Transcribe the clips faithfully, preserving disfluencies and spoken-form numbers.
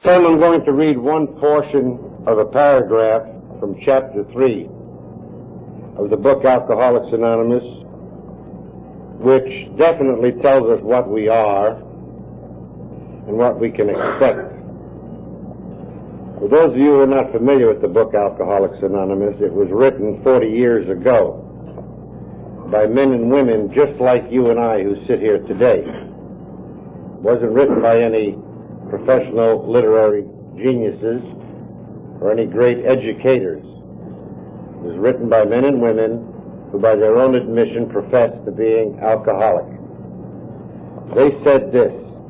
Son, I'm going to read one portion of a paragraph from chapter three of the book Alcoholics Anonymous, which definitely tells us what we are and what we can expect. For those of you who are not familiar with the book Alcoholics Anonymous, it was written forty years ago by men and women just like you and I who sit here today. It wasn't written by any professional literary geniuses or any great educators. It was written by men and women who by their own admission professed to being alcoholic. They said this: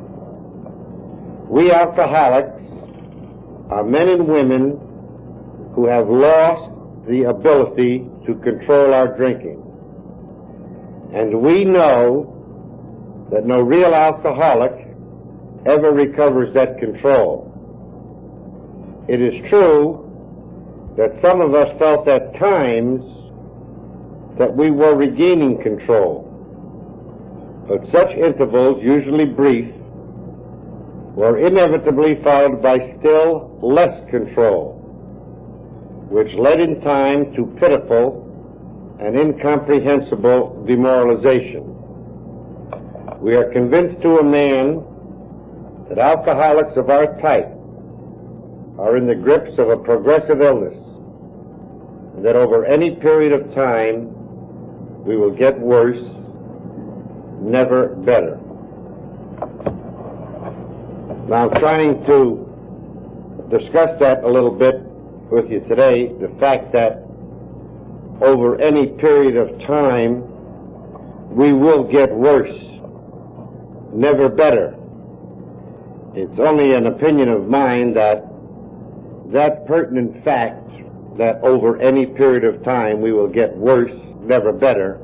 "We alcoholics are men and women who have lost the ability to control our drinking. And we know that no real alcoholic ever recovers that control. It is true that some of us felt at times that we were regaining control, but such intervals, usually brief, were inevitably followed by still less control, which led in time to pitiful and incomprehensible demoralization. We are convinced to a man that alcoholics of our type are in the grips of a progressive illness, and that over any period of time we will get worse, never better." Now, I'm trying to discuss that a little bit with you today, the fact that over any period of time we will get worse, never better. It's only an opinion of mine that that pertinent fact, that over any period of time we will get worse, never better,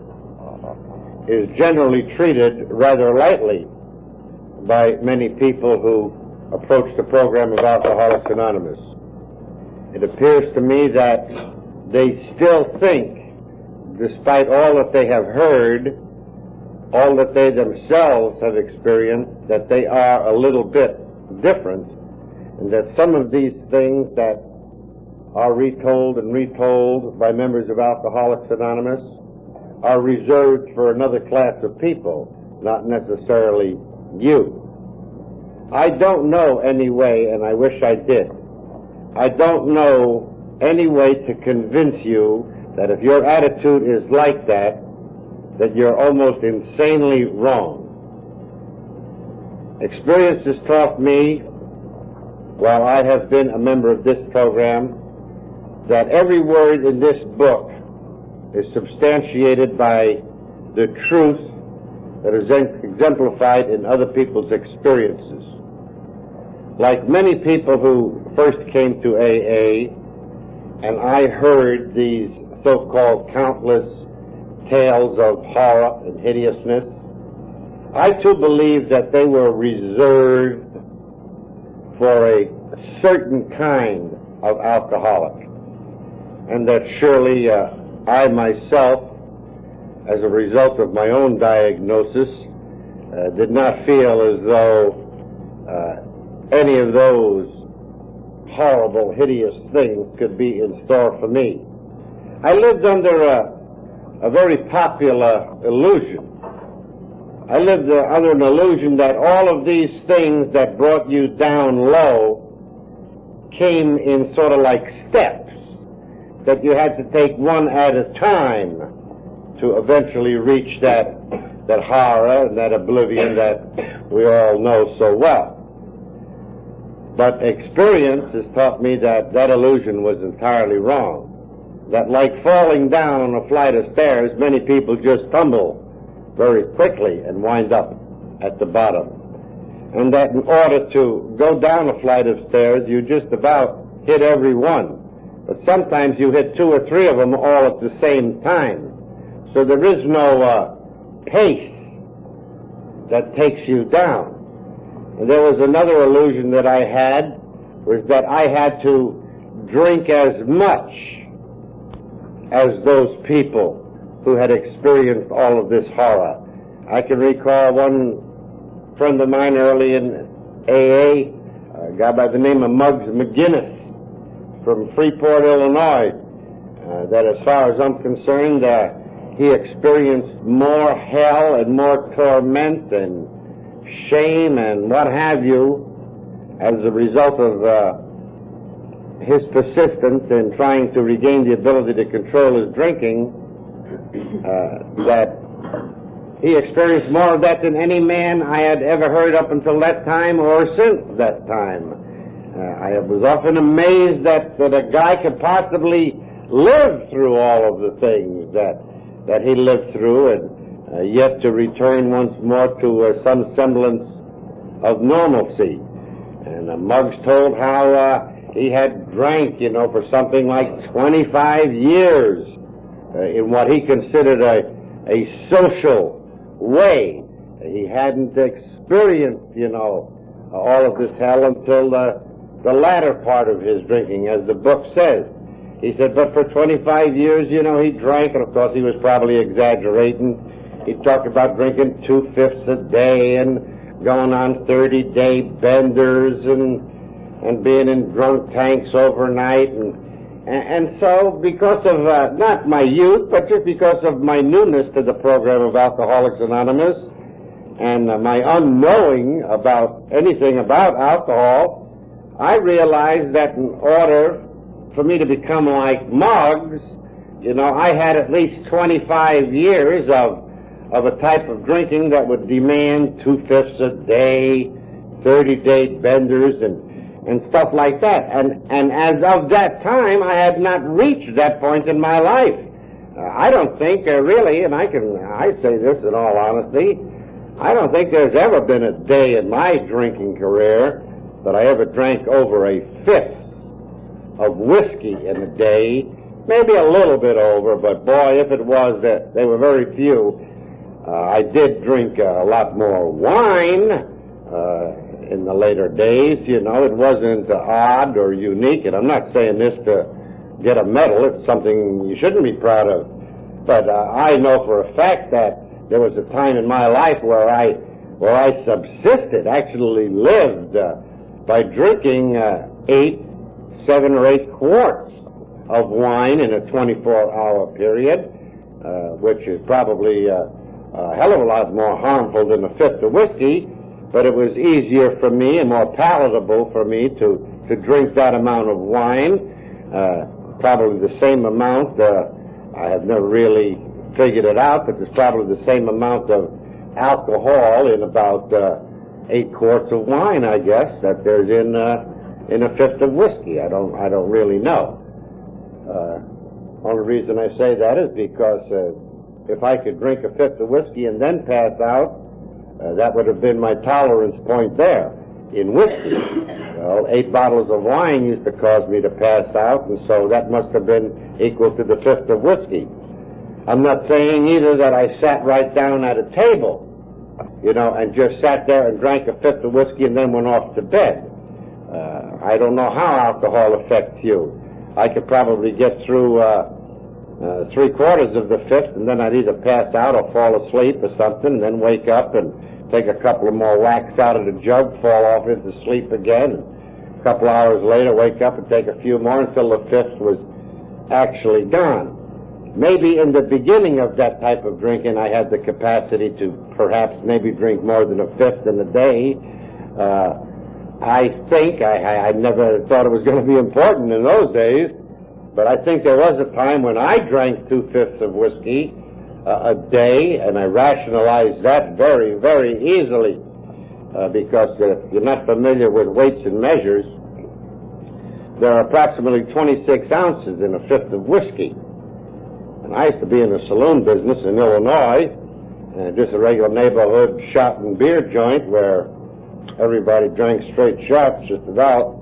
is generally treated rather lightly by many people who approach the program of Alcoholics Anonymous. It appears to me that they still think, despite all that they have heard, all that they themselves have experienced, that they are a little bit different, and that some of these things that are retold and retold by members of Alcoholics Anonymous are reserved for another class of people, not necessarily you. I don't know any way, and I wish I did, I don't know any way to convince you that if your attitude is like that, that you're almost insanely wrong. Experience has taught me, while I have been a member of this program, that every word in this book is substantiated by the truth that is exemplified in other people's experiences. Like many people who first came to A A, and I heard these so-called countless tales of horror and hideousness, I too believe that they were reserved for a certain kind of alcoholic, and that surely uh, I myself, as a result of my own diagnosis, uh, did not feel as though uh, any of those horrible, hideous things could be in store for me. I lived under a, a very popular illusion. I lived uh, under an illusion that all of these things that brought you down low came in sort of like steps, that you had to take one at a time to eventually reach that, that horror and that oblivion that we all know so well. But experience has taught me that that illusion was entirely wrong. That like falling down a flight of stairs, many people just tumble very quickly and wind up at the bottom. And that in order to go down a flight of stairs, you just about hit every one. But sometimes you hit two or three of them all at the same time. So there is no uh, pace that takes you down. And there was another illusion that I had, was that I had to drink as much as those people who had experienced all of this horror. I can recall one friend of mine early in A A uh, a guy by the name of Muggs McGinnis from Freeport, Illinois, uh, that as far as I'm concerned, uh, he experienced more hell and more torment and shame and what have you as a result of uh, his persistence in trying to regain the ability to control his drinking, uh, that he experienced more of that than any man I had ever heard up until that time or since that time. Uh, I was often amazed that, that a guy could possibly live through all of the things that that he lived through and uh, yet to return once more to uh, some semblance of normalcy. And uh, Muggs told how uh, he had drank, you know, for something like twenty-five years uh, in what he considered a, a social way. He hadn't experienced, you know, all of this hell until the, the latter part of his drinking, as the book says. He said, but for twenty-five years, you know, he drank, and of course he was probably exaggerating. He talked about drinking two-fifths a day and going on thirty-day benders and and being in drunk tanks overnight. And and, and so, because of, uh, not my youth, but just because of my newness to the program of Alcoholics Anonymous and uh, my unknowing about anything about alcohol, I realized that in order for me to become like Muggs, you know, I had at least twenty-five years of of a type of drinking that would demand two-fifths a day, thirty-day benders, and and stuff like that. And and as of that time, I had not reached that point in my life. Uh, I don't think, uh, really, and I can I say this in all honesty, I don't think there's ever been a day in my drinking career that I ever drank over a fifth of whiskey in a day, maybe a little bit over, but boy, if it was, that they were very few. Uh, I did drink uh, a lot more wine uh, in the later days. You know, it wasn't uh, odd or unique, and I'm not saying this to get a medal. It's something you shouldn't be proud of. But uh, I know for a fact that there was a time in my life where I where I subsisted, actually lived uh, by drinking uh, eight seven or eight quarts of wine in a twenty-four hour period, uh, which is probably uh, a hell of a lot more harmful than a fifth of whiskey, but it was easier for me and more palatable for me to, to drink that amount of wine, uh, probably the same amount, uh, I have never really figured it out, but there's probably the same amount of alcohol in about uh, eight quarts of wine, I guess, that there's in uh, in a fifth of whiskey. I don't, I don't really know. Uh, only reason I say that is because uh, if I could drink a fifth of whiskey and then pass out, uh, that would have been my tolerance point there in whiskey. Well, eight bottles of wine used to cause me to pass out, and so that must have been equal to the fifth of whiskey. I'm not saying either that I sat right down at a table, you know, and just sat there and drank a fifth of whiskey and then went off to bed. Uh, I don't know how alcohol affects you. I could probably get through uh, uh, three quarters of the fifth, and then I'd either pass out or fall asleep or something, and then wake up and take a couple of more whacks out of the jug, fall off into sleep again. A couple hours later, wake up and take a few more until the fifth was actually gone. Maybe in the beginning of that type of drinking, I had the capacity to perhaps maybe drink more than a fifth in a day. Uh, I think, I, I never thought it was going to be important in those days, but I think there was a time when I drank two-fifths of whiskey uh, a day, and I rationalized that very, very easily, uh, because if you're not familiar with weights and measures, there are approximately twenty-six ounces in a fifth of whiskey. And I used to be in the saloon business in Illinois, uh, just a regular neighborhood shot and beer joint where everybody drank straight shots, just about.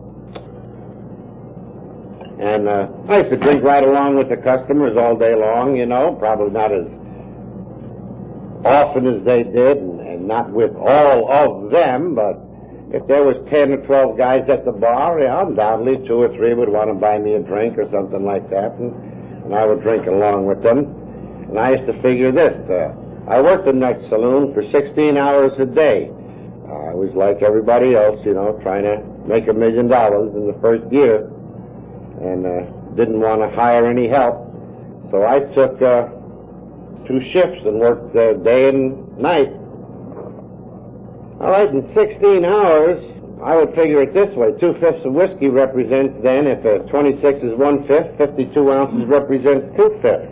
And uh, I used to drink right along with the customers all day long, you know, probably not as often as they did, and, and not with all of them, but if there was ten or twelve guys at the bar, yeah, undoubtedly two or three would want to buy me a drink or something like that, and, and I would drink along with them. And I used to figure this, uh, I worked in that saloon for sixteen hours a day. I was like everybody else, you know, trying to make a million dollars in the first year, and uh, didn't want to hire any help. So I took uh, two shifts and worked uh, day and night. All right, in sixteen hours, I would figure it this way. Two-fifths of whiskey represents then, if a twenty-six is one-fifth, fifty-two ounces represents two-fifths.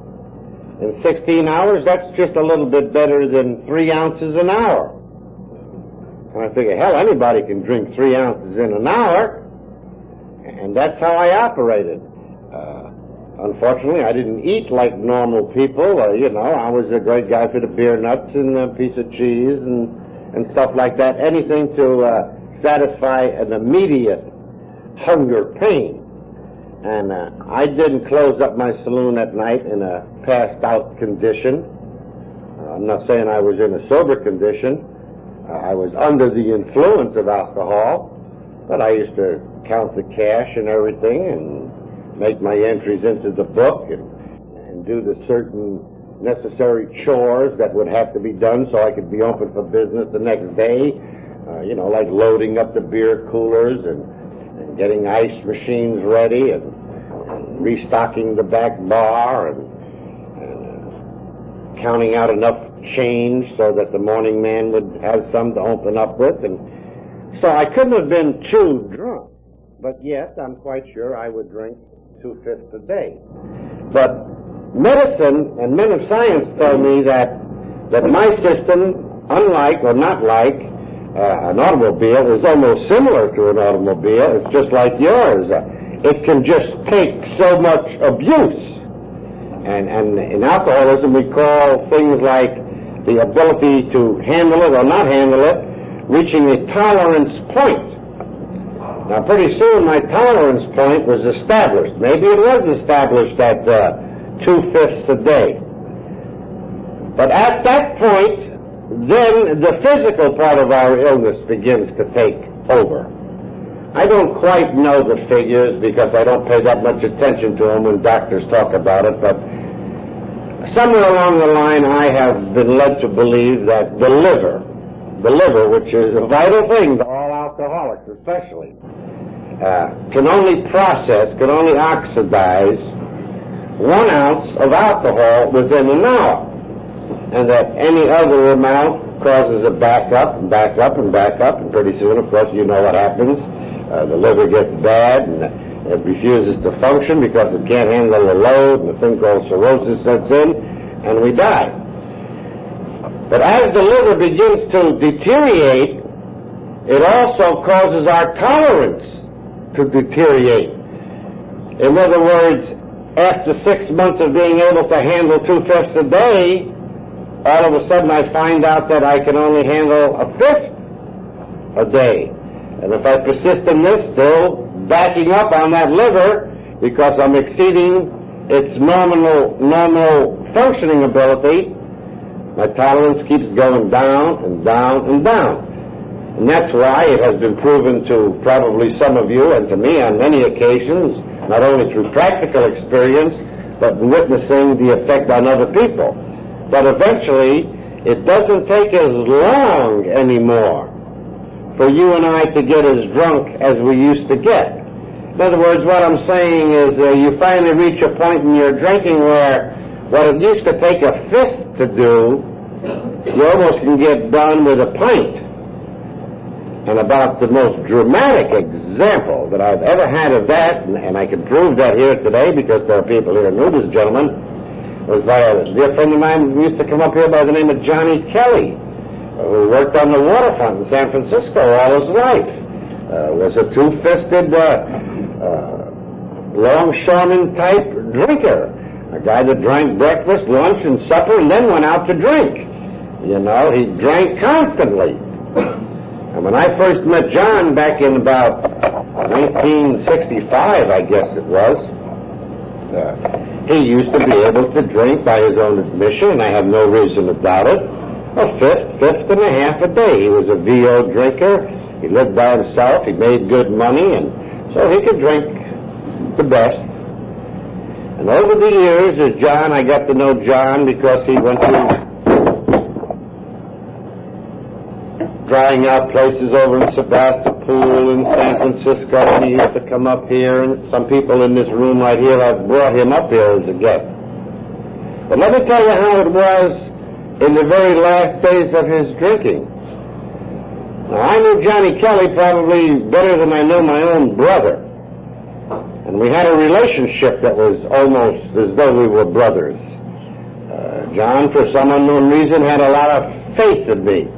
In sixteen hours, that's just a little bit better than three ounces an hour. And I figure, hell, anybody can drink three ounces in an hour. And that's how I operated. Uh, unfortunately, I didn't eat like normal people. Uh, you know, I was a great guy for the beer nuts and a piece of cheese and, and stuff like that. Anything to uh, satisfy an immediate hunger pain. And uh, I didn't close up my saloon at night in a passed-out condition. Uh, I'm not saying I was in a sober condition. Uh, I was under the influence of alcohol, but I used to count the cash and everything and make my entries into the book and, and do the certain necessary chores that would have to be done so I could be open for business the next day. Uh, you know, like loading up the beer coolers and, and getting ice machines ready and, and restocking the back bar and, and uh, counting out enough change so that the morning man would have some to open up with. And so I couldn't have been too drunk, but yet I'm quite sure I would drink two-fifths a day. But medicine and men of science tell me that that my system, unlike or not like uh, an automobile, is almost similar to an automobile. It's just like yours. Uh, it can just take so much abuse. And, and in alcoholism, we call things like the ability to handle it or not handle it reaching a tolerance point. Now, pretty soon my tolerance point was established. Maybe it was established at uh, two-fifths a day. But at that point, then the physical part of our illness begins to take over. I don't quite know the figures because I don't pay that much attention to them when doctors talk about it, but somewhere along the line I have been led to believe that the liver, the liver, which is a vital thing to all alcoholics especially, uh, can only process, can only oxidize one ounce of alcohol within an hour, and that any other amount causes a back up and back up and back up, and pretty soon, of course, you know what happens. Uh, the liver gets bad, and it refuses to function because it can't handle the load, and the thing called cirrhosis sets in, and we die. But as the liver begins to deteriorate, it also causes our tolerance to deteriorate. In other words, after six months of being able to handle two-fifths a day, all of a sudden I find out that I can only handle a fifth a day. And if I persist in this, still backing up on that liver because I'm exceeding its normal, normal functioning ability, my tolerance keeps going down and down and down. And that's why it has been proven to probably some of you and to me on many occasions, not only through practical experience, but witnessing the effect on other people. But eventually, it doesn't take as long anymore for you and I to get as drunk as we used to get. In other words, what I'm saying is uh, you finally reach a point in your drinking where what it used to take a fifth to do, you almost can get done with a pint. And about the most dramatic example that I've ever had of that, and, and I can prove that here today because there are people here who knew this gentleman, was by a dear friend of mine who used to come up here by the name of Johnny Kelly, who worked on the waterfront in San Francisco all his life. Uh, was a two-fisted, uh, uh, longshoreman-type drinker. A guy that drank breakfast, lunch, and supper, and then went out to drink. You know, he drank constantly. And when I first met John back in about nineteen sixty-five, I guess it was, uh, he used to be able to drink by his own admission, and I have no reason to doubt it, a fifth, fifth and a half a day. He was a V O drinker. He lived by himself. He made good money, and so he could drink the best. And over the years, as John, I got to know John because he went to drying out places over in Sebastopol in San Francisco, and he used to come up here, and some people in this room right here have brought him up here as a guest. But let me tell you how it was in the very last days of his drinking. Now, I knew Johnny Kelly probably better than I knew my own brother. And we had a relationship that was almost as though we were brothers. Uh, John, for some unknown reason, had a lot of faith in me.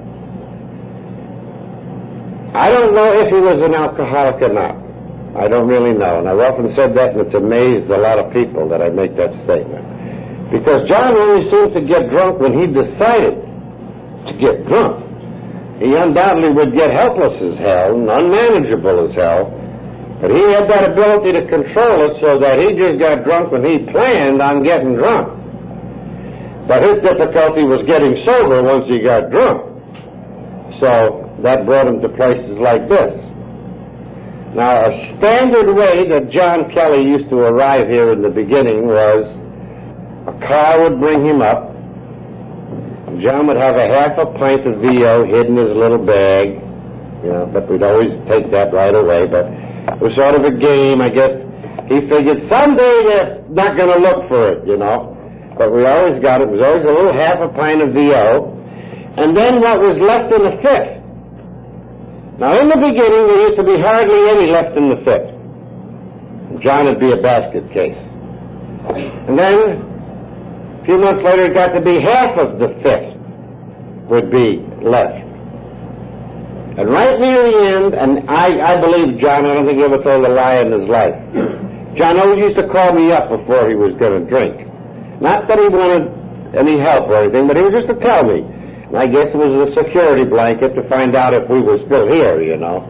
I don't know if he was an alcoholic or not. I don't really know. And I've often said that, and it's amazed a lot of people that I make that statement. Because John only seemed to get drunk when he decided to get drunk. He undoubtedly would get helpless as hell and unmanageable as hell, but he had that ability to control it so that he just got drunk when he planned on getting drunk. But his difficulty was getting sober once he got drunk. So that brought him to places like this. Now, a standard way that John Kelly used to arrive here in the beginning was a car would bring him up. John would have a half a pint of V O hid in his little bag, you know, but we'd always take that right away. But it was sort of a game, I guess. He figured someday they're not going to look for it, you know. But we always got it. It was always a little half a pint of V O. And then what was left in the fifth. Now, in the beginning, there used to be hardly any left in the fifth. John would be a basket case. And then, a few months later, it got to be half of the fifth would be left. And right near the end, and I, I believe John, I don't think he ever told a lie in his life. John always used to call me up before he was going to drink. Not that he wanted any help or anything, but he was just to tell me. And I guess it was a security blanket to find out if we were still here, you know.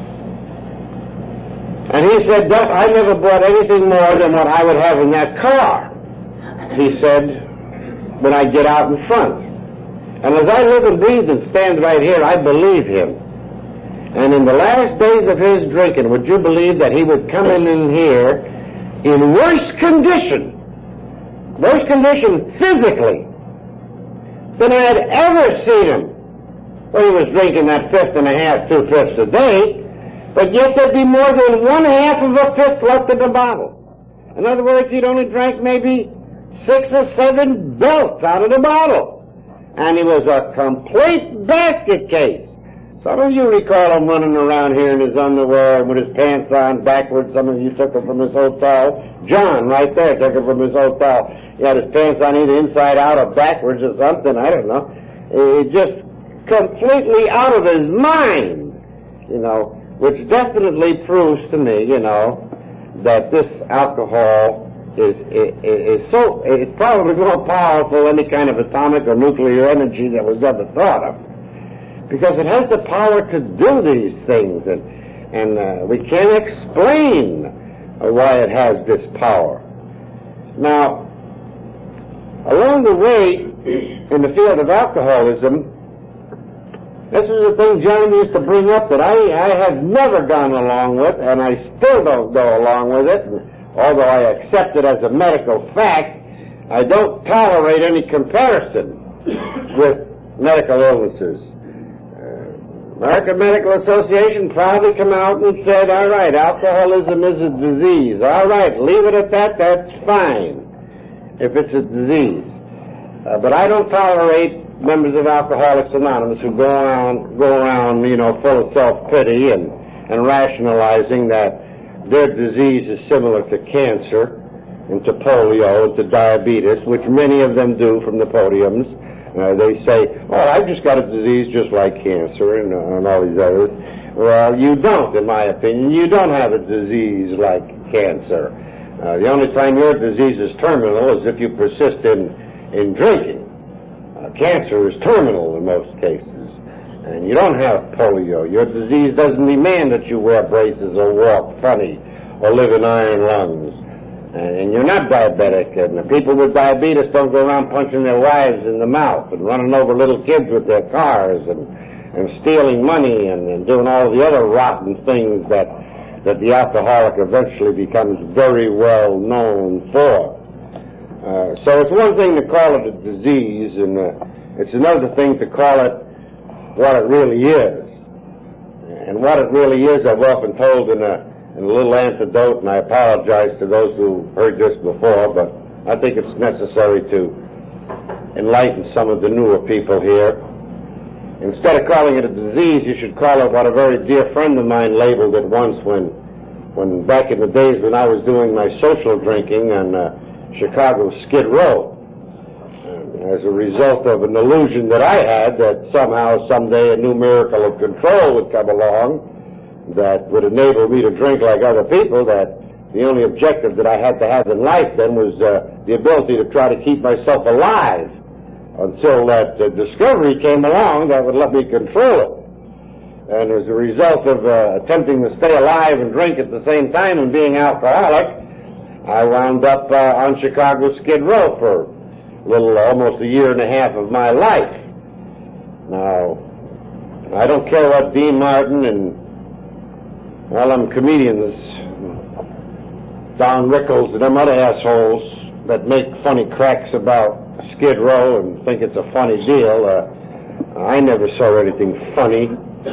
And he said, Duff, I never bought anything more than what I would have in that car, he said, when I get out in front. And as I live and breathe and stand right here, I believe him. And in the last days of his drinking, would you believe that he would come in, in here in worse condition, worse condition physically, than I had ever seen him. Well, he was drinking that fifth and a half, two-fifths a day, but yet there'd be more than one half of a fifth left in the bottle. In other words, he'd only drank maybe six or seven belts out of the bottle. And he was a complete basket case. Some of you recall him running around here in his underwear and with his pants on backwards. Some of you took him from his hotel. John, right there, took him from his hotel. He had his pants on either inside out or backwards or something, I don't know. He just completely out of his mind, you know, which definitely proves to me, you know, that this alcohol is, is, is so, it's probably more powerful than any kind of atomic or nuclear energy that was ever thought of. Because it has the power to do these things, and, and uh, we can't explain why it has this power. Now, along the way, in the field of alcoholism, this is the thing John used to bring up that I, I have never gone along with, and I still don't go along with it. And although I accept it as a medical fact, I don't tolerate any comparison with medical illnesses. American Medical Association proudly come out and said, all right, alcoholism is a disease. All right, leave it at that, that's fine, if it's a disease. Uh, but I don't tolerate members of Alcoholics Anonymous who go around, go around, you know, full of self-pity and, and rationalizing that their disease is similar to cancer and to polio and to diabetes, which many of them do from the podiums. Uh, they say, oh, I've just got a disease just like cancer and, uh, and all these others. Well, you don't, in my opinion. You don't have a disease like cancer. Uh, the only time your disease is terminal is if you persist in, in drinking. Uh, cancer is terminal in most cases. And you don't have polio. Your disease doesn't demand that you wear braces or walk funny or live in iron lungs. And you're not diabetic, and the people with diabetes don't go around punching their wives in the mouth and running over little kids with their cars and, and stealing money and, and doing all the other rotten things that, that the alcoholic eventually becomes very well known for. Uh, so it's one thing to call it a disease, and uh, it's another thing to call it what it really is. And what it really is, I've often told in a, in a little anecdote, and I apologize to those who heard this before, but I think it's necessary to enlighten some of the newer people here. Instead of calling it a disease, you should call it what a very dear friend of mine labeled it once when, when back in the days when I was doing my social drinking on uh, Chicago Skid Row. As a result of an illusion that I had that somehow, someday, a new miracle of control would come along that would enable me to drink like other people, that the only objective that I had to have in life then was uh, the ability to try to keep myself alive until that uh, discovery came along that would let me control it. And as a result of uh, attempting to stay alive and drink at the same time and being alcoholic, I wound up uh, on Chicago Skid Row for little, almost a year and a half of my life. Now, I don't care what Dean Martin and all them comedians, Don Rickles and them other assholes that make funny cracks about Skid Row and think it's a funny deal. Uh, I never saw anything funny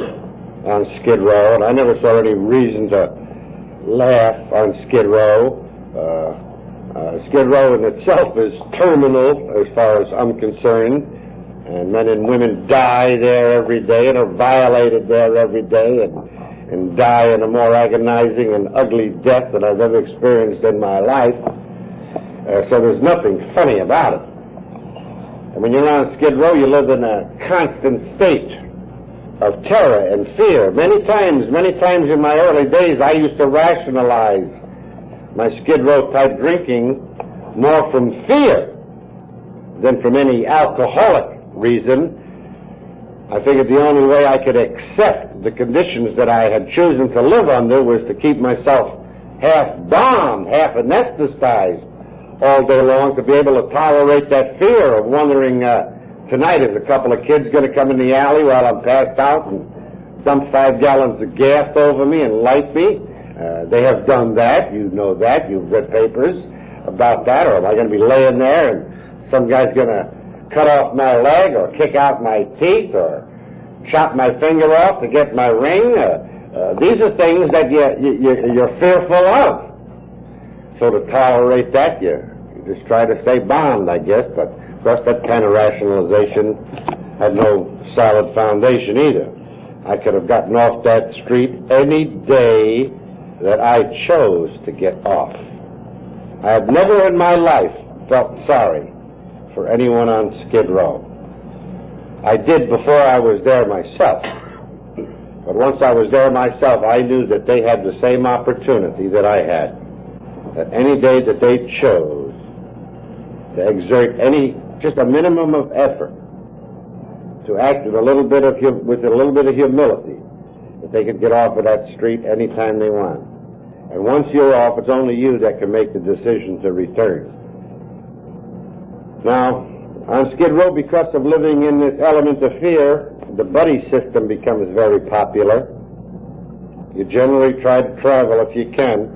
on Skid Row, and I never saw any reason to laugh on Skid Row. Uh, Uh, Skid Row in itself is terminal as far as I'm concerned, and men and women die there every day and are violated there every day and, and die in a more agonizing and ugly death than I've ever experienced in my life. Uh, so there's nothing funny about it. And when you're on Skid Row, you live in a constant state of terror and fear. Many times, many times in my early days, I used to rationalize my Skid Row type drinking more from fear than from any alcoholic reason. I figured the only way I could accept the conditions that I had chosen to live under was to keep myself half bombed, half anesthetized all day long, to be able to tolerate that fear of wondering, uh, tonight is a couple of kids going to come in the alley while I'm passed out and dump five gallons of gas over me and light me. Uh, they have done that. You know that. You've read papers about that. Or am I going to be laying there and some guy's going to cut off my leg or kick out my teeth or chop my finger off to get my ring? Uh, uh, these are things that you, you, you're fearful of. So to tolerate that, you, you just try to stay bound, I guess. But, of course, that kind of rationalization had no solid foundation either. I could have gotten off that street any day that I chose to get off. I have never in my life felt sorry for anyone on Skid Row. I did before I was there myself. But once I was there myself, I knew that they had the same opportunity that I had. That any day that they chose to exert any, just a minimum of effort, to act with a little bit of, with a little bit of humility, that they could get off of that street anytime they want. And once you're off, it's only you that can make the decision to return. Now, on Skid Row, because of living in this element of fear, the buddy system becomes very popular. You generally try to travel, if you can,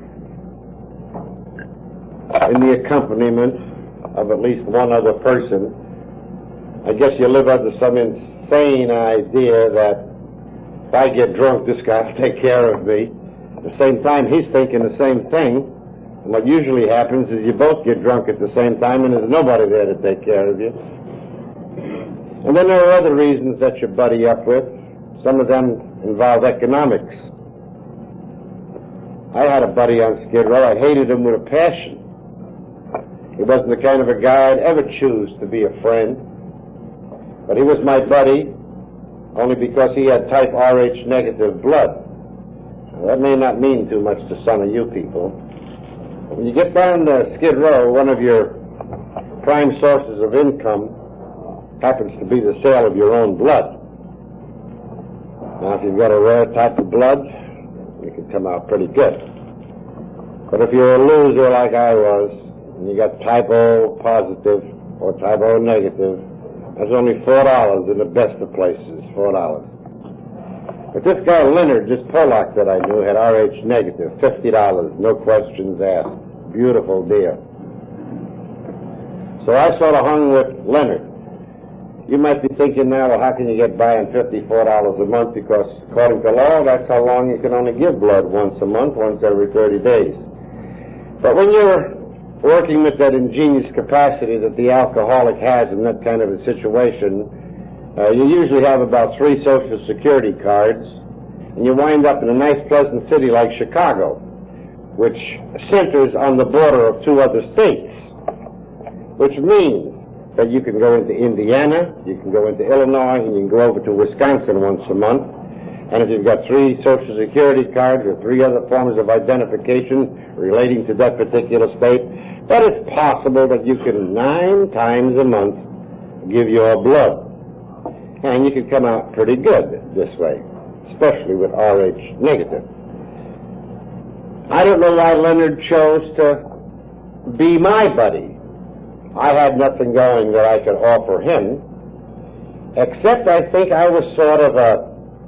in the accompaniment of at least one other person. I guess you live under some insane idea that if I get drunk, this guy will take care of me. At the same time, he's thinking the same thing. And what usually happens is you both get drunk at the same time and there's nobody there to take care of you. And then there are other reasons that you buddy up with. Some of them involve economics. I had a buddy on Skid Row. I hated him with a passion. He wasn't the kind of a guy I'd ever choose to be a friend. But he was my buddy only because he had type R H negative blood. Now, that may not mean too much to some of you people. But when you get down to Skid Row, one of your prime sources of income happens to be the sale of your own blood. Now, if you've got a rare type of blood, you can come out pretty good. But if you're a loser like I was, and you got type O positive or type O negative, that's only four dollars in the best of places, four dollars. But this guy Leonard, this Pollock that I knew, had R H negative, fifty dollars, no questions asked. Beautiful deal. So I sort of hung with Leonard. You might be thinking now, well, how can you get by on fifty-four dollars a month? Because according to law, that's how long you can only give blood, once a month, once every thirty days. But when you're working with that ingenious capacity that the alcoholic has in that kind of a situation, uh, you usually have about three Social Security cards, and you wind up in a nice, pleasant city like Chicago, which centers on the border of two other states, which means that you can go into Indiana, you can go into Illinois, and you can go over to Wisconsin once a month. And if you've got three Social Security cards or three other forms of identification relating to that particular state, that it's possible that you can nine times a month give your blood. And you can come out pretty good this way, especially with R H negative. I don't know why Leonard chose to be my buddy. I had nothing going that I could offer him, except I think I was sort of a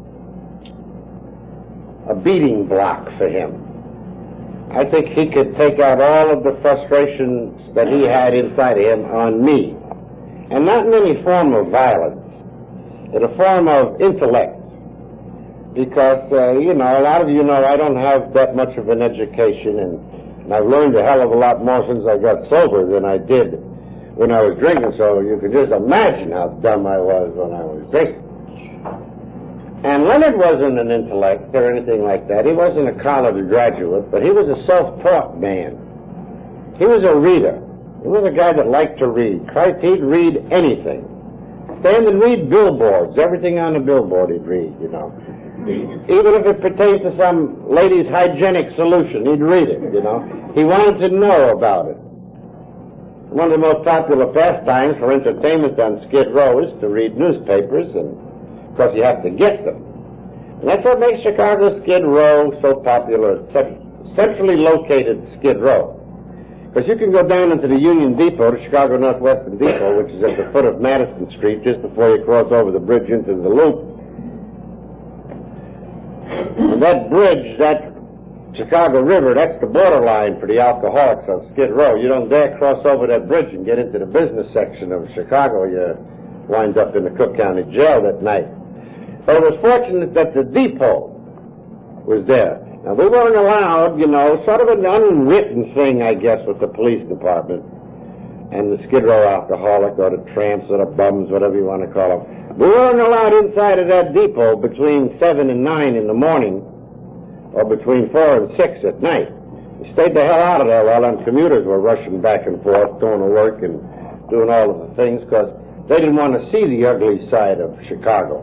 a beating block for him. I think he could take out all of the frustrations that he had inside of him on me, and not in any form of violence, in a form of intellect. Because, uh, you know, a lot of you know I don't have that much of an education, and, and I've learned a hell of a lot more since I got sober than I did when I was drinking, so you can just imagine how dumb I was when I was drinking. And Leonard wasn't an intellect or anything like that. He wasn't a college graduate, but he was a self-taught man. He was a reader. He was a guy that liked to read. Christ, he'd read anything. Stand and read billboards. Everything on the billboard he'd read, you know. Even if it pertains to some lady's hygienic solution, he'd read it, you know. He wanted to know about it. One of the most popular pastimes for entertainment on Skid Row is to read newspapers, and of course you have to get them. And that's what makes Chicago Skid Row so popular, centrally located Skid Row. Because you can go down into the Union Depot, the Chicago Northwestern Depot, which is at the foot of Madison Street, just before you cross over the bridge into the Loop. And that bridge, that Chicago River, that's the borderline for the alcoholics on Skid Row. You don't dare cross over that bridge and get into the business section of Chicago. You wind up in the Cook County Jail that night. But it was fortunate that the depot was there. Now, we weren't allowed, you know, sort of an unwritten thing, I guess, with the police department and the Skid Row alcoholic or the tramps or the bums, whatever you want to call them. We weren't allowed inside of that depot between seven and nine in the morning, or between four and six at night. We stayed the hell out of there while them commuters were rushing back and forth, doing the work and doing all of the things, because they didn't want to see the ugly side of Chicago.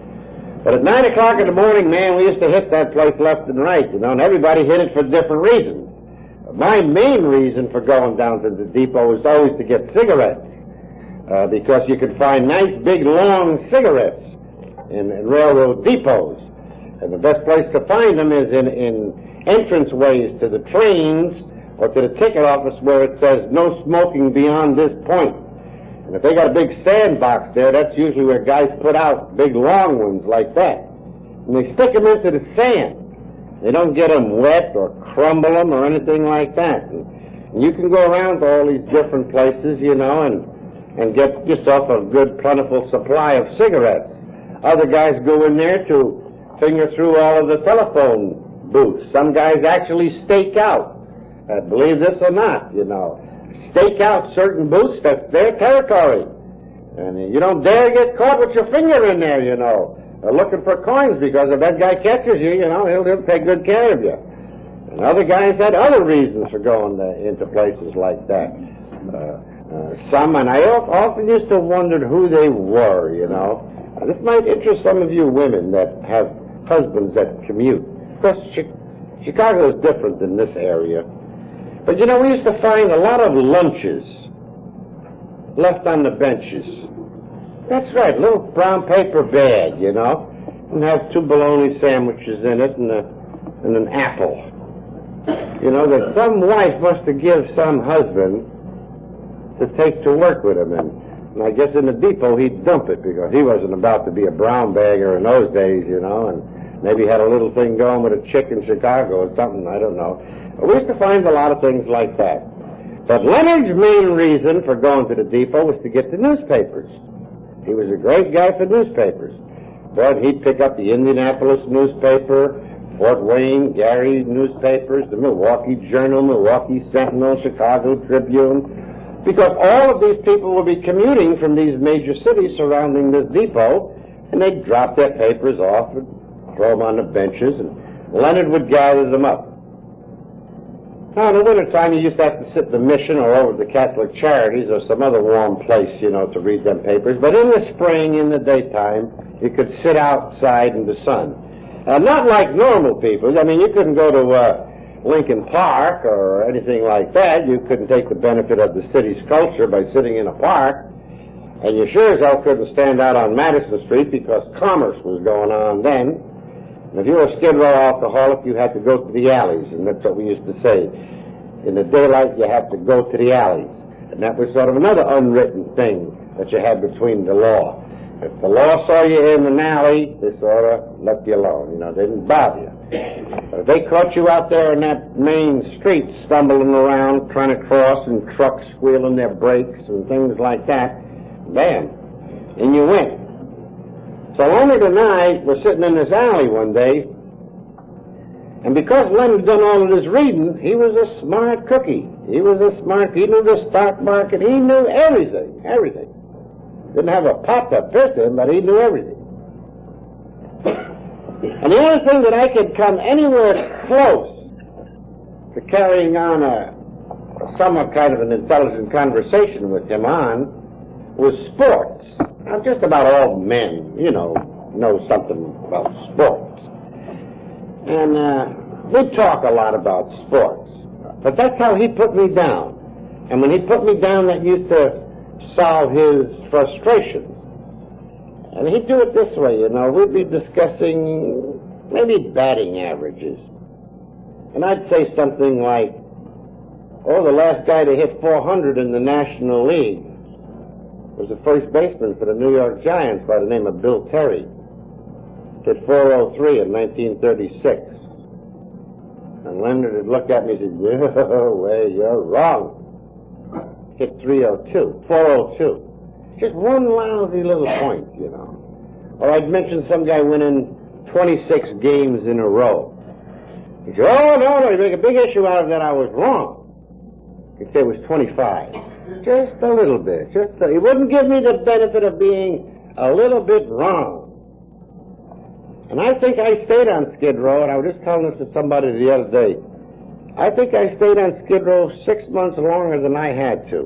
But at nine o'clock in the morning, man, we used to hit that place left and right, you know, and everybody hit it for different reasons. My main reason for going down to the depot was always to get cigarettes, uh, because you could find nice, big, long cigarettes in, in railroad depots. And the best place to find them is in, in entranceways to the trains or to the ticket office where it says no smoking beyond this point. And if they got a big sandbox there, that's usually where guys put out big long ones like that. And they stick them into the sand. They don't get them wet or crumble them or anything like that. And, and you can go around to all these different places, you know, and, and get yourself a good, plentiful supply of cigarettes. Other guys go in there to finger through all of the telephone booths. Some guys actually stake out. Uh, believe this or not, you know. Stake out certain booths, that's their territory. And you don't dare get caught with your finger in there, you know, uh, looking for coins, because if that guy catches you, you know, he'll, he'll take good care of you. And other guys had other reasons for going to, into places like that. Uh, uh, some, and I often used to wonder who they were, you know. Uh, this might interest some of you women that have husbands that commute. Of course, Chicago is different than this area. But, you know, we used to find a lot of lunches left on the benches. That's right, a little brown paper bag, you know, and have two bologna sandwiches in it and, a, and an apple. You know, that some wife must have give some husband to take to work with him. And, and I guess in the depot he'd dump it because he wasn't about to be a brown bagger in those days, you know, and maybe had a little thing going with a chick in Chicago or something, I don't know. We used to find a lot of things like that. But Leonard's main reason for going to the depot was to get the newspapers. He was a great guy for newspapers. But he'd pick up the Indianapolis newspaper, Fort Wayne, Gary newspapers, the Milwaukee Journal, Milwaukee Sentinel, Chicago Tribune, because all of these people would be commuting from these major cities surrounding this depot, and they'd drop their papers off and throw them on the benches, and Leonard would gather them up. Now, in the wintertime, you used to have to sit in the Mission or over at the Catholic Charities or some other warm place, you know, to read them papers. But in the spring, in the daytime, you could sit outside in the sun. Uh, not like normal people. I mean, you couldn't go to uh, Lincoln Park or anything like that. You couldn't take the benefit of the city's culture by sitting in a park. And you sure as hell couldn't stand out on Madison Street because commerce was going on then. And if you were a Skid Row alcoholic, you had to go to the alleys, and that's what we used to say. In the daylight, you had to go to the alleys. And that was sort of another unwritten thing that you had between the law. If the law saw you in an alley, they sort of left you alone. You know, they didn't bother you. But if they caught you out there in that main street stumbling around, trying to cross, and trucks squealing their brakes and things like that, bam, in you went. So Leonard and I were sitting in this alley one day, and because Leonard done all of his reading, he was a smart cookie. He was a smart, he knew the stock market, he knew everything, everything. Didn't have a pot to piss in, but he knew everything. And the only thing that I could come anywhere close to carrying on a, a somewhat kind of an intelligent conversation with him on was sports. Now, just about all men, you know, know something about sports. And uh, we talk a lot about sports. But that's how he put me down. And when he put me down, that used to solve his frustrations. And he'd do it this way, you know. We'd be discussing maybe batting averages. And I'd say something like, oh, the last guy to hit four hundred in the National League was a first baseman for the New York Giants by the name of Bill Terry. Hit four oh three in nineteen thirty-six. And Leonard would look at me and say, no way, you're wrong. Hit three oh two, four oh two. Just one lousy little point, you know. Or I'd mention some guy winning twenty-six games in a row. He'd say, oh, no, no, you make a big issue out of that, I was wrong. He'd say it was twenty-five. Just a little bit. Just a, he wouldn't give me the benefit of being a little bit wrong. And I think I stayed on Skid Row, and I was just telling this to somebody the other day. I think I stayed on Skid Row six months longer than I had to,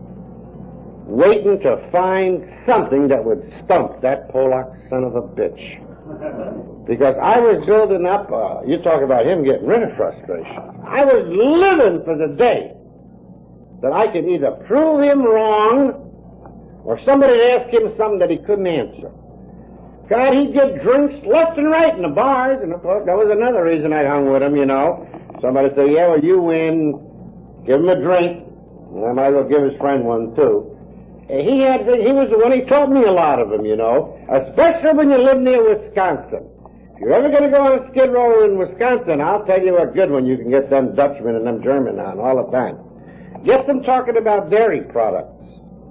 waiting to find something that would stump that Pollock son of a bitch. Because I was building up, uh, you talk about him getting rid of frustration. I was living for the day that I could either prove him wrong or somebody would ask him something that he couldn't answer. God, he'd get drinks left and right in the bars, and of course that was another reason I hung with him, you know. Somebody would say, yeah, well, you win, give him a drink, and I might as well give his friend one, too. And he had, he was the one, he taught me a lot of them, you know, especially when you live near Wisconsin. If you're ever going to go on a Skid Row in Wisconsin, I'll tell you a good one you can get them Dutchmen and them German on all the time. Get them talking about dairy products.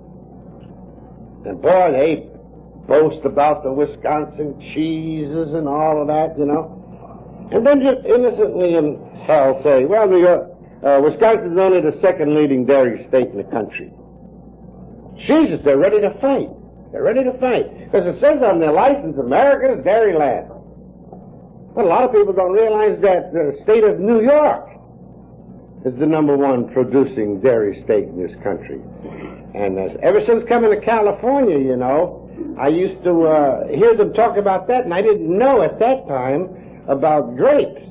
And boy, they boast about the Wisconsin cheeses and all of that, you know. And then just innocently in hell say, well, New York, uh, Wisconsin's only the second leading dairy state in the country. Jesus, they're ready to fight. They're ready to fight. Because it says on their license, America's dairy land. But a lot of people don't realize that the state of New York is the number one producing dairy state in this country. And as, ever since coming to California, you know, I used to uh, hear them talk about that, and I didn't know at that time about grapes.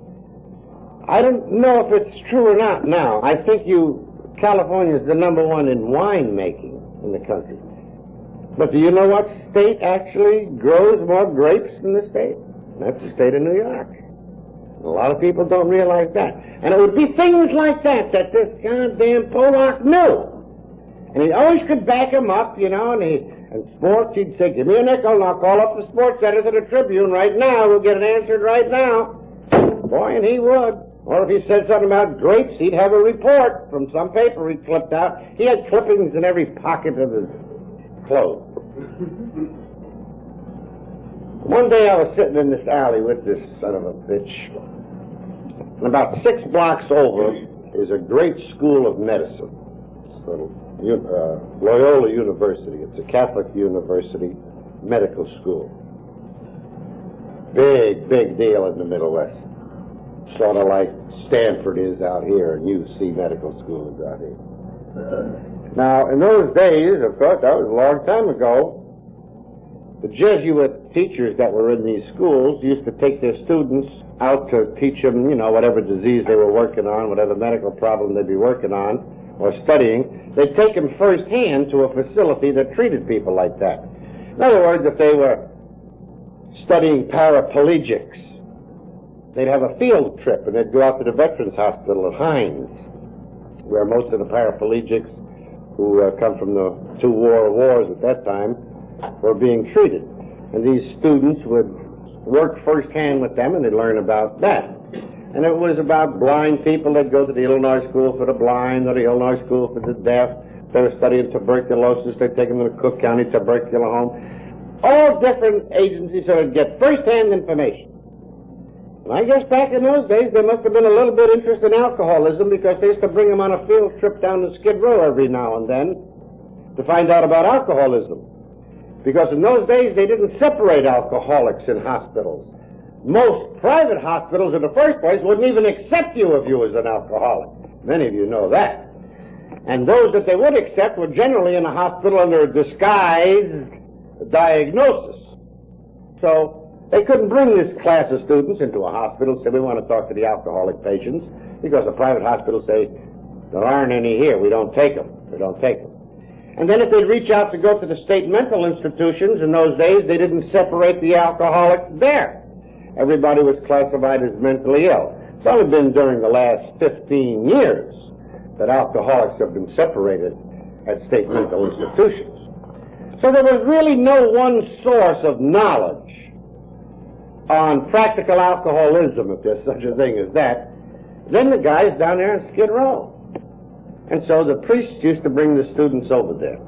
I don't know if it's true or not now. I think you, California is the number one in wine making in the country. But do you know what state actually grows more grapes than the state? That's the state of New York. A lot of people don't realize that. And it would be things like that that this goddamn Pollock knew. And he always could back him up, you know, and he, and sports, he'd say, give me a nickel, and I'll call up the sports editor of the Tribune right now. We'll get it answered right now. Boy, and he would. Or if he said something about grapes, he'd have a report from some paper he clipped out. He had clippings in every pocket of his clothes. One day I was sitting in this alley with this son of a bitch. And about six blocks over is a great school of medicine. It's little, uh, Loyola University. It's a Catholic university medical school. Big, big deal in the Middle West. Sort of like Stanford is out here and U C medical school is out here. Now, in those days, of course, that was a long time ago, the Jesuit teachers that were in these schools used to take their students out to teach them, you know, whatever disease they were working on, whatever medical problem they'd be working on or studying. They'd take them firsthand to a facility that treated people like that. In other words, if they were studying paraplegics, they'd have a field trip and they'd go out to the Veterans Hospital at Hines, where most of the paraplegics who uh, come from the two war wars at that time were being treated. And these students would work firsthand with them and they'd learn about that. And it was about blind people. They'd go to the Illinois School for the Blind or the Illinois School for the Deaf. If they were studying tuberculosis, they'd take them to the Cook County Tubercular Home. All different agencies so they'd get firsthand information. And I guess back in those days there must have been a little bit of interest in alcoholism because they used to bring them on a field trip down to Skid Row every now and then to find out about alcoholism. Because in those days they didn't separate alcoholics in hospitals. Most private hospitals in the first place wouldn't even accept you if you was an alcoholic. Many of you know that. And those that they would accept were generally in a hospital under a disguised diagnosis. So they couldn't bring this class of students into a hospital and say, we want to talk to the alcoholic patients, because the private hospitals say, there aren't any here, we don't take them, we don't take them. And then if they'd reach out to go to the state mental institutions, in those days they didn't separate the alcoholics there. Everybody was classified as mentally ill. It's only been during the last fifteen years that alcoholics have been separated at state mental institutions. So there was really no one source of knowledge on practical alcoholism, if there's such a thing as that, then the guys down there in Skid Row. And so the priests used to bring the students over there.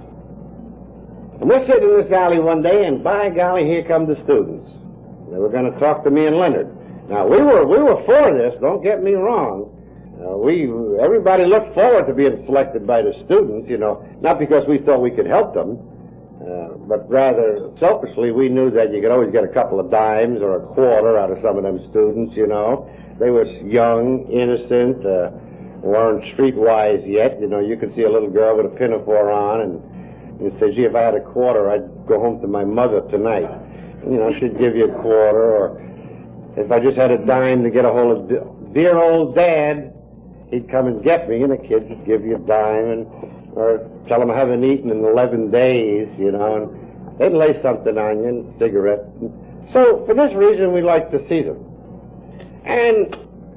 And we're sitting in this alley one day, and by golly, here come the students. They were going to talk to me and Leonard. Now, we were we were for this, don't get me wrong. Uh, we everybody looked forward to being selected by the students, you know, not because we thought we could help them, uh, but rather selfishly we knew that you could always get a couple of dimes or a quarter out of some of them students, you know. They were young, innocent, uh, weren't streetwise yet. You know, you could see a little girl with a pinafore on and you say, gee, if I had a quarter, I'd go home to my mother tonight. You know, she'd give you a quarter, or if I just had a dime to get a hold of dear old Dad, he'd come and get me, and the kids would give you a dime, and or tell them I haven't eaten in eleven days, you know, and they'd lay something on you, and a cigarette. So, for this reason, we like to see them. And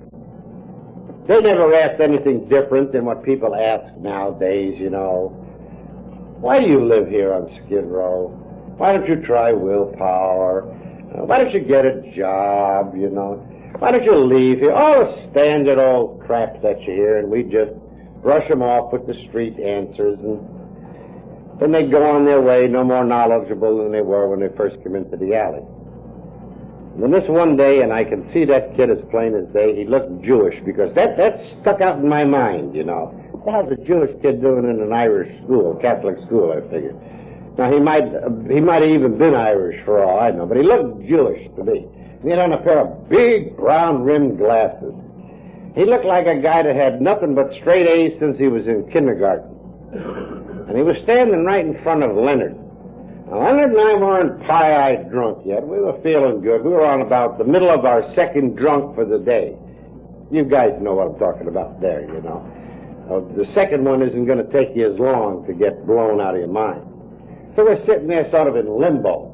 they never asked anything different than what people ask nowadays, you know. Why do you live here on Skid Row? Why don't you try willpower? Uh, why don't you get a job, you know? Why don't you leave here? All the standard old crap that you hear, and we just brush them off with the street answers, and then they go on their way no more knowledgeable than they were when they first came into the alley. And then this one day, and I can see that kid as plain as day, he looked Jewish, because that, that stuck out in my mind, you know. How's a Jewish kid doing in an Irish school, Catholic school, I figured. Now, he might uh, he might have even been Irish for all I know, but he looked Jewish to me. He had on a pair of big brown-rimmed glasses. He looked like a guy that had nothing but straight A's since he was in kindergarten. And he was standing right in front of Leonard. Now, Leonard and I weren't pie-eyed drunk yet. We were feeling good. We were on about the middle of our second drunk for the day. You guys know what I'm talking about there, you know. Uh, the second one isn't going to take you as long to get blown out of your mind. So we're sitting there sort of in limbo.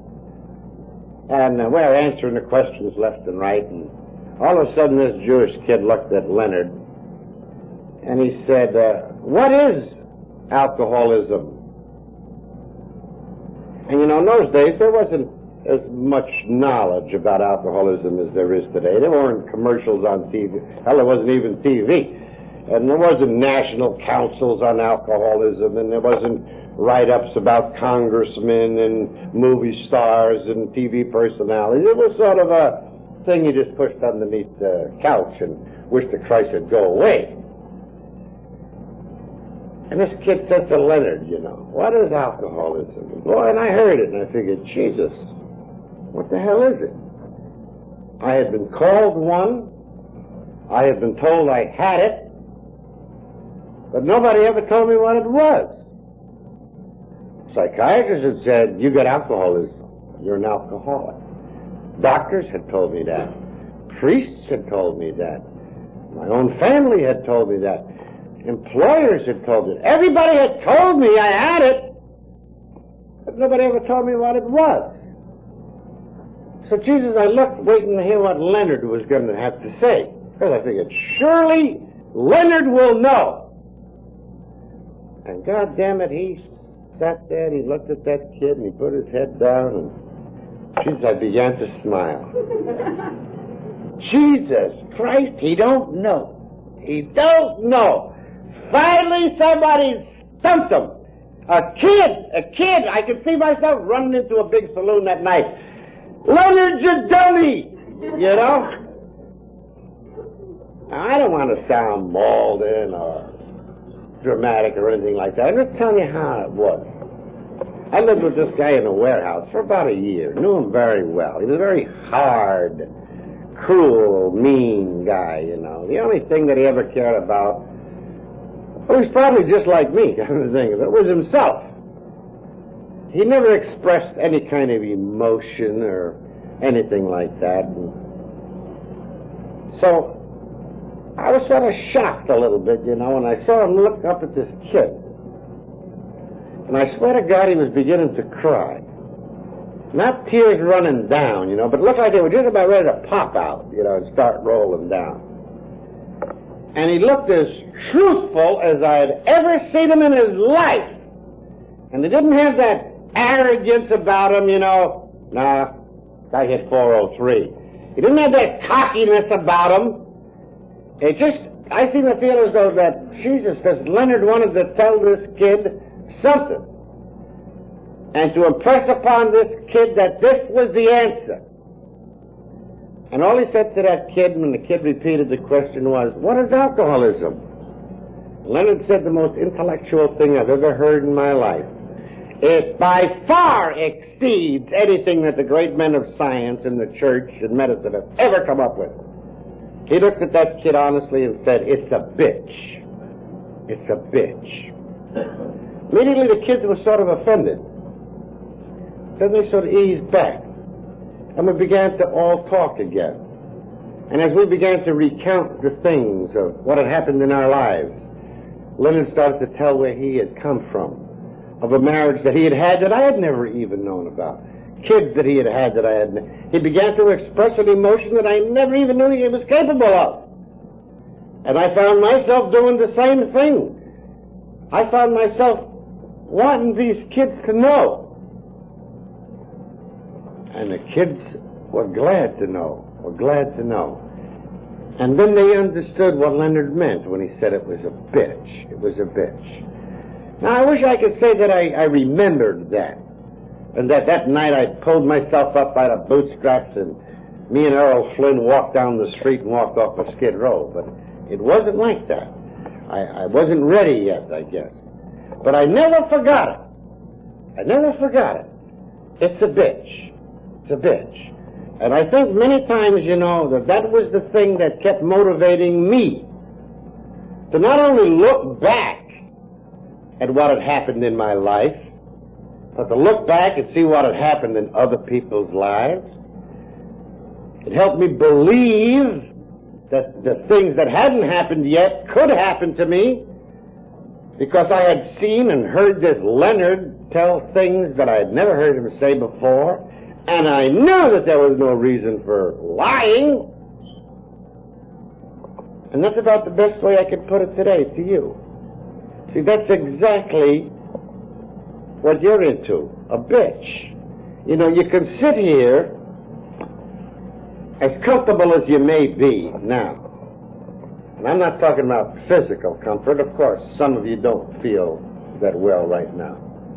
And uh, we're answering the questions left and right. And all of a sudden this Jewish kid looked at Leonard. And he said, uh, what is alcoholism? And you know, in those days there wasn't as much knowledge about alcoholism as there is today. There weren't commercials on T V. Hell, there wasn't even T V. And there wasn't national councils on alcoholism, and there wasn't write-ups about congressmen and movie stars and T V personalities. It was sort of a thing you just pushed underneath the couch and wished that Christ would go away. And this kid said to Leonard, you know, what is alcoholism? Boy, and I heard it, and I figured, Jesus, what the hell is it? I had been called one. I had been told I had it. But nobody ever told me what it was. Psychiatrists had said, you got alcoholism. You're an alcoholic. Doctors had told me that. Priests had told me that. My own family had told me that. Employers had told me. Everybody had told me I had it, but nobody ever told me what it was. So Jesus, I looked, waiting to hear what Leonard was going to have to say, because I figured, surely Leonard will know. And God damn it, he sat there and he looked at that kid and he put his head down, and Jesus, I began to smile. Jesus Christ, he don't know. He don't know. Finally, somebody stumped him. A kid, a kid. I could see myself running into a big saloon that night. Leonard, you dummy! You know? Now, I don't want to sound mauled in or dramatic or anything like that. I'm just telling you how it was. I lived with this guy in a warehouse for about a year. Knew him very well. He was a very hard, cruel, mean guy, you know. The only thing that he ever cared about, well, he's probably just like me, kind of thing. It was himself. He never expressed any kind of emotion or anything like that. And so I was sort of shocked a little bit, you know, when I saw him look up at this kid. And I swear to God, he was beginning to cry. Not tears running down, you know, but it looked like they were just about ready to pop out, you know, and start rolling down. And he looked as truthful as I had ever seen him in his life. And he didn't have that arrogance about him, you know. Nah, I hit four oh three. He didn't have that cockiness about him. It just, I seem to feel as though that, Jesus, because Leonard wanted to tell this kid something. And to impress upon this kid that this was the answer. And all he said to that kid, when the kid repeated the question, was, what is alcoholism? Leonard said the most intellectual thing I've ever heard in my life. It by far exceeds anything that the great men of science and the church and medicine have ever come up with. He looked at that kid honestly and said, it's a bitch. It's a bitch. Immediately the kids were sort of offended. Then they sort of eased back. And we began to all talk again. And as we began to recount the things of what had happened in our lives, Leonard started to tell where he had come from, of a marriage that he had had that I had never even known about, kids that he had had that I had never. He began to express an emotion that I never even knew he was capable of. And I found myself doing the same thing. I found myself wanting these kids to know. And the kids were glad to know, were glad to know. And then they understood what Leonard meant when he said it was a bitch. It was a bitch. Now, I wish I could say that I, I remembered that. And that that night I pulled myself up by the bootstraps and me and Earl Flynn walked down the street and walked off of Skid Row. But it wasn't like that. I, I wasn't ready yet, I guess. But I never forgot it. I never forgot it. It's a bitch. It's a bitch. And I think many times, you know, that that was the thing that kept motivating me to not only look back at what had happened in my life, but to look back and see what had happened in other people's lives. It helped me believe that the things that hadn't happened yet could happen to me, because I had seen and heard this Leonard tell things that I had never heard him say before, and I knew that there was no reason for lying. And that's about the best way I could put it today to you. See, that's exactly what you're into, a bitch. You know, you can sit here as comfortable as you may be now. And I'm not talking about physical comfort. Of course, some of you don't feel that well right now.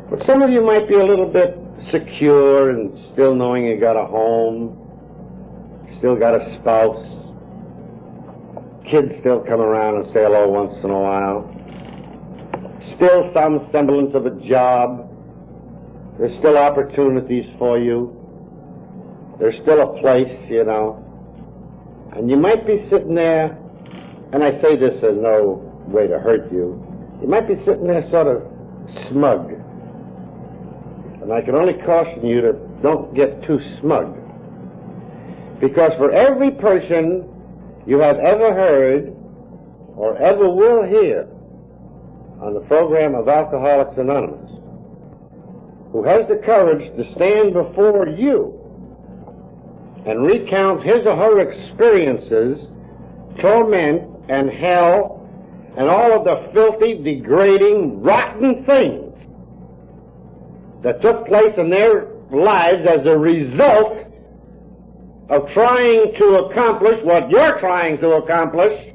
But some of you might be a little bit secure and still knowing you got a home, still got a spouse, kids still come around and say hello once in a while, still some semblance of a job, there's still opportunities for you, there's still a place, you know, and you might be sitting there, and I say this in no way to hurt you, you might be sitting there sort of smug. And I can only caution you to don't get too smug. Because for every person you have ever heard or ever will hear on the program of Alcoholics Anonymous who has the courage to stand before you and recount his or her experiences, torment and hell, and all of the filthy, degrading, rotten things that took place in their lives as a result of trying to accomplish what you're trying to accomplish,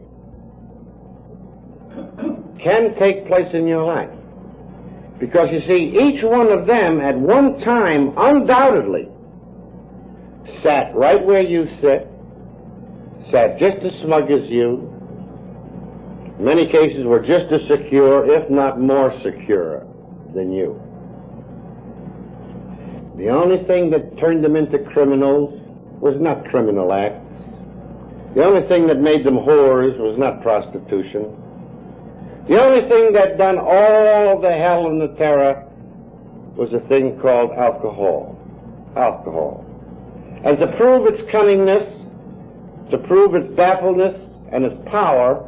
can take place in your life. Because you see, each one of them at one time undoubtedly sat right where you sit, sat just as smug as you, in many cases were just as secure, if not more secure than you. The only thing that turned them into criminals was not criminal acts. The only thing that made them whores was not prostitution. The only thing that done all the hell and the terror was a thing called alcohol. Alcohol. And to prove its cunningness, to prove its baffledness and its power,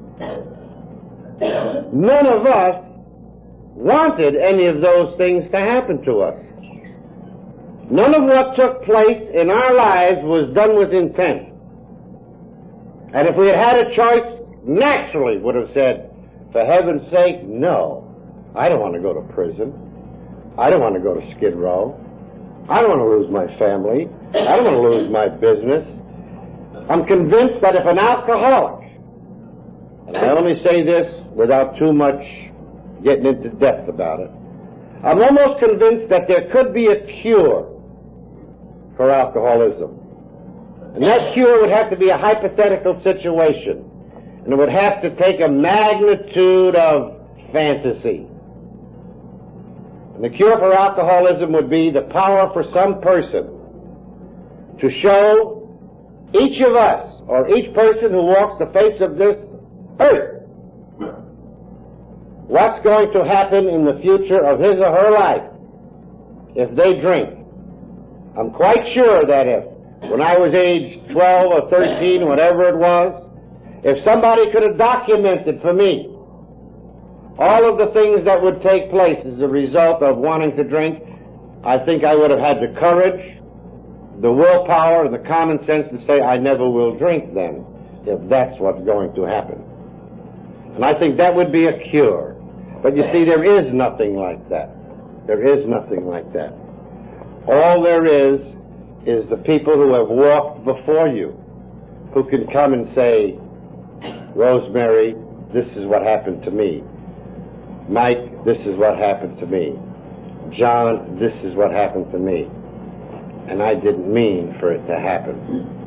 none of us wanted any of those things to happen to us. None of what took place in our lives was done with intent. And if we had had a choice, naturally would have said, for heaven's sake, no. I don't want to go to prison. I don't want to go to Skid Row. I don't want to lose my family. I don't want to lose my business. I'm convinced that if an alcoholic, and I only say this without too much getting into depth about it, I'm almost convinced that there could be a cure for alcoholism. And that cure would have to be a hypothetical situation. And it would have to take a magnitude of fantasy. And the cure for alcoholism would be the power for some person to show each of us, or each person who walks the face of this earth, what's going to happen in the future of his or her life if they drink. I'm quite sure that if, when I was age twelve or thirteen, whatever it was, if somebody could have documented for me all of the things that would take place as a result of wanting to drink, I think I would have had the courage, the willpower, and the common sense to say, I never will drink then, if that's what's going to happen. And I think that would be a cure. But you see, there is nothing like that. There is nothing like that. All there is is the people who have walked before you, who can come and say, Rosemary, this is what happened to me. Mike, this is what happened to me. John, this is what happened to me. And I didn't mean for it to happen.